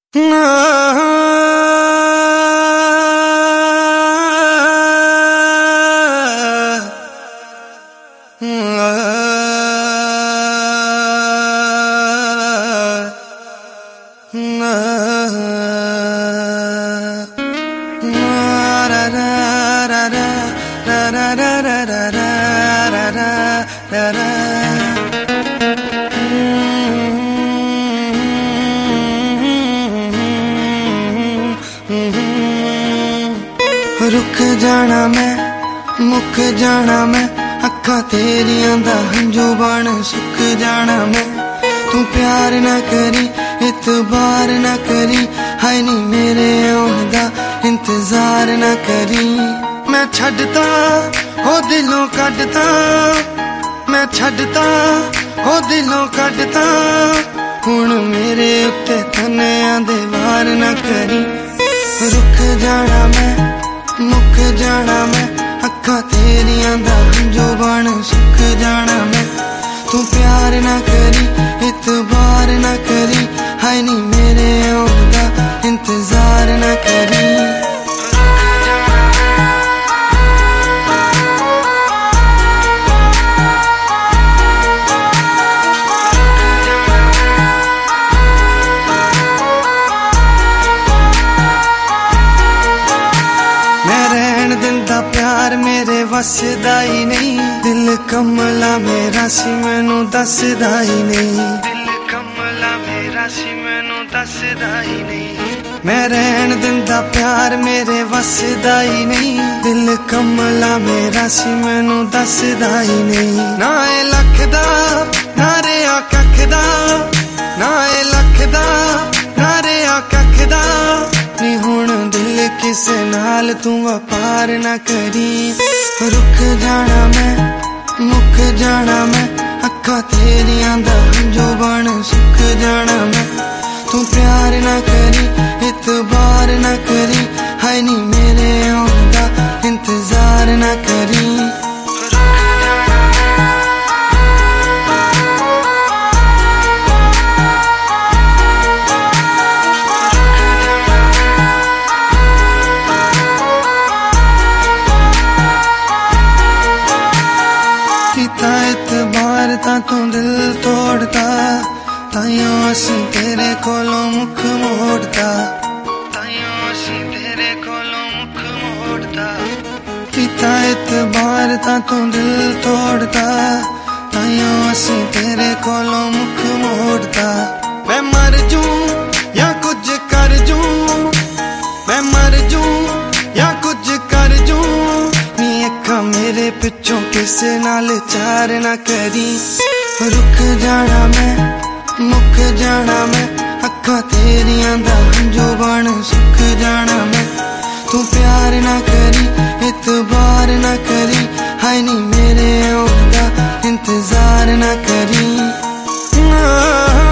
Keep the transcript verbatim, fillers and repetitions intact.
रुक जाना मैं मुक जाना मैं अखा तेरियां दा हंजू बन सुक जाना मैं तू प्यार ना करी इतबार ना करी हाय नी मेरे आउण दा इंतजार ना करी मैं छड्डता हो दिलों कड्डता मैं छड्डता हो दिलों कड्डता हुण मेरे उत्ते तन्नियां दे वार ना करी रुक जाना मैं मुक जाना मैं अखा तेरियां दा हंजू बन सुक जाना मैं तू प्यार ना करी इतबार ना करी हाय नी मेरे आउण दा इंतजार ना करी प्यार मेरे वसदा ही नहीं दिल कमला मेरा सी मैनू दसदा ही नहीं दिल कमला मेरा सी मैनू दसदा ही नहीं मैं रहन दिंदा प्यार मेरे वसदा ही नहीं दिल कमला मेरा सी मैनू दसदा ही नहीं ना ए लखदा ना रेआ कखदा ना ए लखदा ना रेआ कखदा नी हुण दिल किसे नाल तू व्यापार ना करी रुक जाना मैं मुक जाना मैं अखा तेरियां दा हंजू बन सुक जाना मैं तू प्यार ना करी इतबार ना करी हाय नी मेरे आउण दा इंतजार ना करी इतबार ता तू दिल तोड़ता ताइयों असी तेरे कोलों मुख मोड़ता ताइयों असी तेरे कोलों मुख मोड़ता किता इतबार ता तू दिल तोड़ता ताइयों असी तेरे कोलों मुख मोड़ता मैं मर जूं या कुछ कर जूं मैं मर जूं या कुछ कर जूं मेरे पिछों किसे नाल चार ना करी रुक जाना मैं मुक जाना मैं अखा तेरियां दा हंजू बन सुक जाना मैं तू प्यार ना करी इतबार ना करी हाय नी मेरे आउण दा इंतजार ना करी।